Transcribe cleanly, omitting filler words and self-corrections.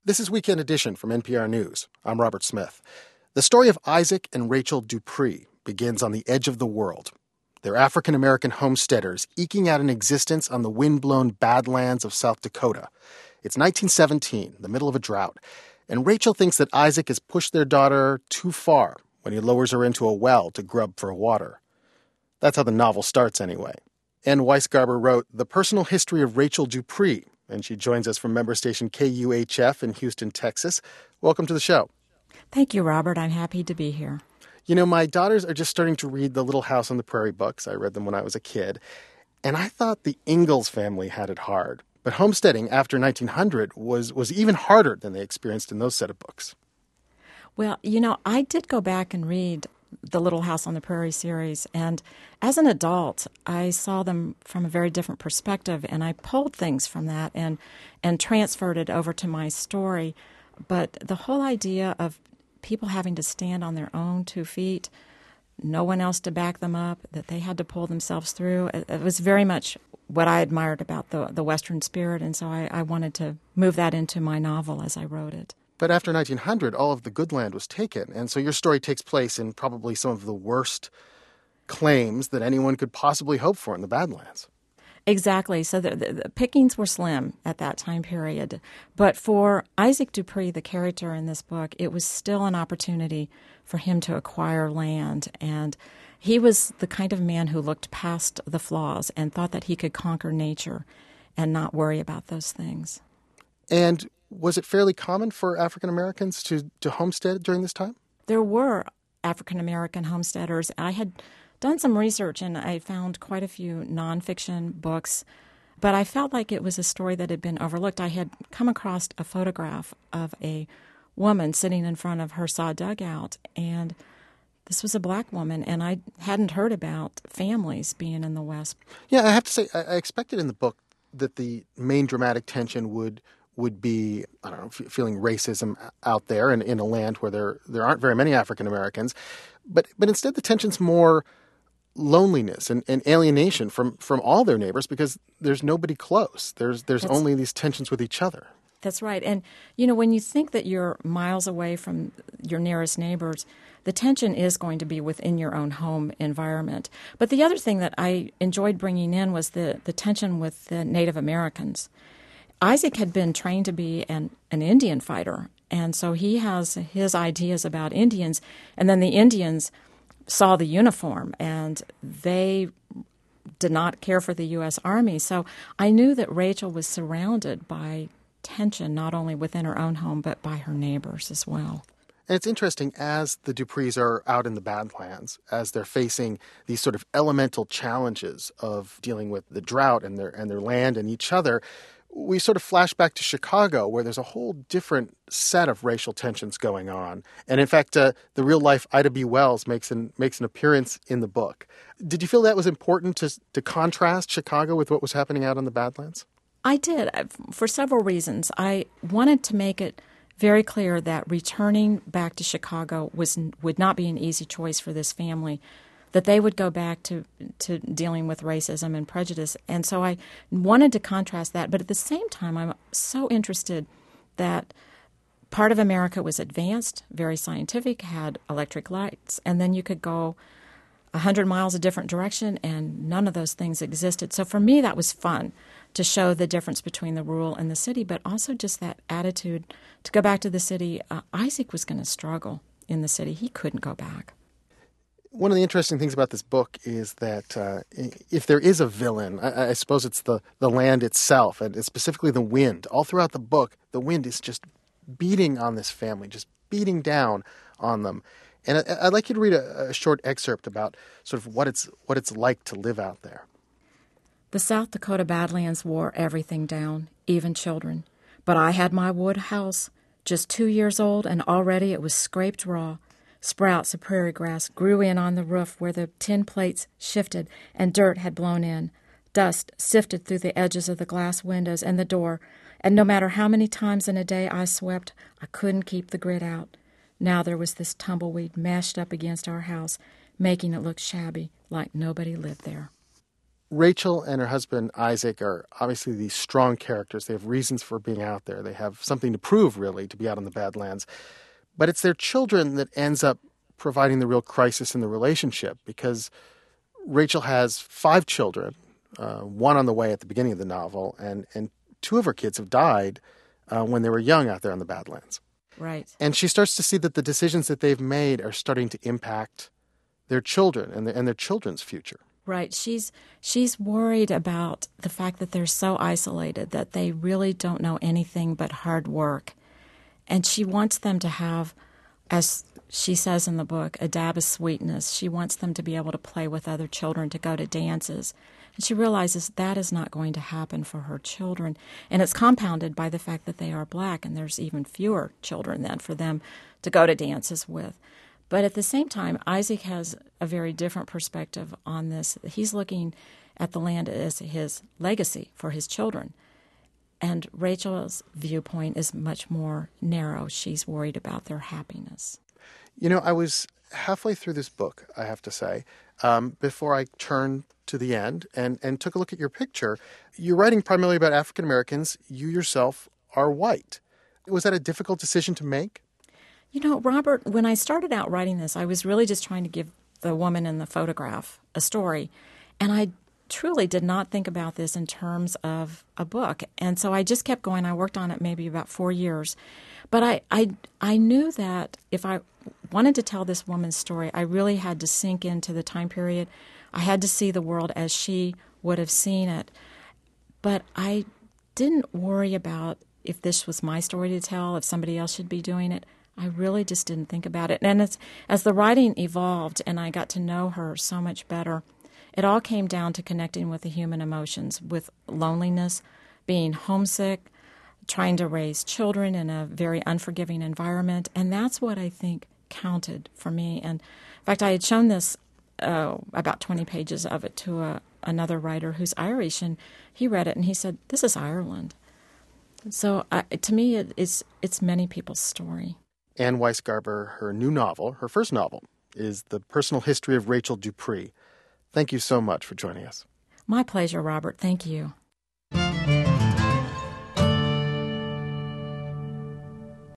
This is Weekend Edition from NPR News. I'm Robert Smith. The story of Isaac and Rachel Dupree begins on the edge of the world. They're African-American homesteaders eking out an existence on the wind-blown badlands of South Dakota. It's 1917, the middle of a drought, and Rachel thinks that Isaac has pushed their daughter too far when he lowers her into a well to grub for water. That's how the novel starts anyway. Ann Weisgarber wrote The Personal History of Rachel Dupree, and she joins us from member station KUHF in Houston, Texas. Welcome to the show. Thank you, Robert. I'm happy to be here. You know, my daughters are just starting to read the Little House on the Prairie books. I read them when I was a kid. And I thought the Ingalls family had it hard. But homesteading after 1900 was even harder than they experienced in those set of books. Well, you know, I did go back and read the Little House on the Prairie series, and as an adult, I saw them from a very different perspective, and I pulled things from that and transferred it over to my story. But the whole idea of people having to stand on their own 2 feet, no one else to back them up, that they had to pull themselves through, it was very much what I admired about the Western spirit, and so I wanted to move that into my novel as I wrote it. But after 1900, all of the good land was taken, and so your story takes place in probably some of the worst claims that anyone could possibly hope for in the Badlands. Exactly. So the pickings were slim at that time period. But for Isaac Dupree, the character in this book, it was still an opportunity for him to acquire land. And he was the kind of man who looked past the flaws and thought that he could conquer nature and not worry about those things. And was it fairly common for African Americans to homestead during this time? There were African American homesteaders. I had done some research and I found quite a few nonfiction books, but I felt like it was a story that had been overlooked. I had come across a photograph of a woman sitting in front of her saw dugout, and this was a black woman, and I hadn't heard about families being in the West. Yeah, I have to say, I expected in the book that the main dramatic tension would be, I don't know, feeling racism out there in a land where there aren't very many African Americans. But instead the tension's more loneliness and alienation from all their neighbors because there's nobody close. There's only these tensions with each other. That's right. And, you know, when you think that you're miles away from your nearest neighbors, the tension is going to be within your own home environment. But the other thing that I enjoyed bringing in was the tension with the Native Americans. Isaac had been trained to be an Indian fighter, and so he has his ideas about Indians, and then the Indians saw the uniform, and they did not care for the U.S. Army. So I knew that Rachel was surrounded by tension, not only within her own home, but by her neighbors as well. And it's interesting, as the Duprees are out in the Badlands, as they're facing these sort of elemental challenges of dealing with the drought and their land and each other, we sort of flash back to Chicago, where there's a whole different set of racial tensions going on. And in fact, the real-life Ida B. Wells makes an appearance in the book. Did you feel that was important to contrast Chicago with what was happening out in the Badlands? I did, for several reasons. I wanted to make it very clear that returning back to Chicago would not be an easy choice for this family, that they would go back to dealing with racism and prejudice. And so I wanted to contrast that. But at the same time, I'm so interested that part of America was advanced, very scientific, had electric lights, and then you could go 100 miles a different direction, and none of those things existed. So for me, that was fun to show the difference between the rural and the city, but also just that attitude to go back to the city. Isaac was going to struggle in the city. He couldn't go back. One of the interesting things about this book is that if there is a villain, I suppose it's the land itself, and specifically the wind. All throughout the book, the wind is just beating on this family, just beating down on them. And I'd like you to read a short excerpt about sort of what it's like to live out there. The South Dakota Badlands wore everything down, even children. But I had my wood house, just 2 years old, and already it was scraped raw. Sprouts of prairie grass grew in on the roof where the tin plates shifted and dirt had blown in. Dust sifted through the edges of the glass windows and the door, and no matter how many times in a day I swept, I couldn't keep the grit out. Now there was this tumbleweed mashed up against our house, making it look shabby, like nobody lived there. Rachel and her husband Isaac are obviously these strong characters. They have reasons for being out there. They have something to prove, really, to be out on the Badlands. But it's their children that ends up providing the real crisis in the relationship, because Rachel has 5 children, one on the way at the beginning of the novel, and 2 of her kids have died when they were young out there on the Badlands. Right. And she starts to see that the decisions that they've made are starting to impact their children and their children's future. Right. She's worried about the fact that they're so isolated, that they really don't know anything but hard work. And she wants them to have, as she says in the book, a dab of sweetness. She wants them to be able to play with other children, to go to dances. And she realizes that is not going to happen for her children. And it's compounded by the fact that they are black, and there's even fewer children then for them to go to dances with. But at the same time, Isaac has a very different perspective on this. He's looking at the land as his legacy for his children. And Rachel's viewpoint is much more narrow. She's worried about their happiness. You know, I was halfway through this book, I have to say, before I turned to the end and took a look at your picture. You're writing primarily about African Americans. You yourself are white. Was that a difficult decision to make? You know, Robert, when I started out writing this, I was really just trying to give the woman in the photograph a story. And I truly did not think about this in terms of a book. And so I just kept going. I worked on it maybe about 4 years. But I knew that if I wanted to tell this woman's story, I really had to sink into the time period. I had to see the world as she would have seen it. But I didn't worry about if this was my story to tell, if somebody else should be doing it. I really just didn't think about it. And as the writing evolved and I got to know her so much better, it all came down to connecting with the human emotions, with loneliness, being homesick, trying to raise children in a very unforgiving environment. And that's what I think counted for me. And in fact, I had shown this, about 20 pages of it, to another writer who's Irish, and he read it and he said, "This is Ireland." So to me, it's many people's story. Anne Weisgarber, her new novel, her first novel, is The Personal History of Rachel Dupree. Thank you so much for joining us. My pleasure, Robert. Thank you.